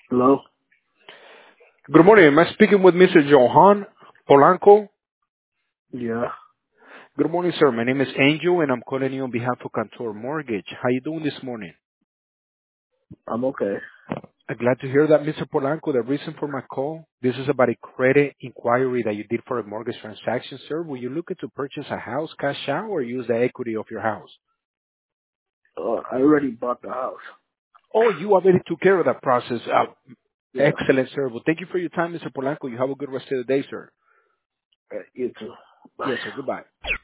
Hello? Good morning. Am I speaking with Mr. Johan Polanco? Yeah, Good morning, sir. My name is Angel, and I'm calling you on behalf of Cantor Mortgage. How you doing this morning? I'm okay. I'm glad to hear that, Mr. Polanco. The reason for my call, this is about a credit inquiry that you did for a mortgage transaction, sir. Were you looking to purchase a house cash out or use the equity of your house? I already bought the house. Oh, you already took care of that process. Yeah, Excellent, sir. Well, thank you for your time, Mr. Polanco. You have a good rest of the day, sir. you too. Bye. Yes, sir. Goodbye.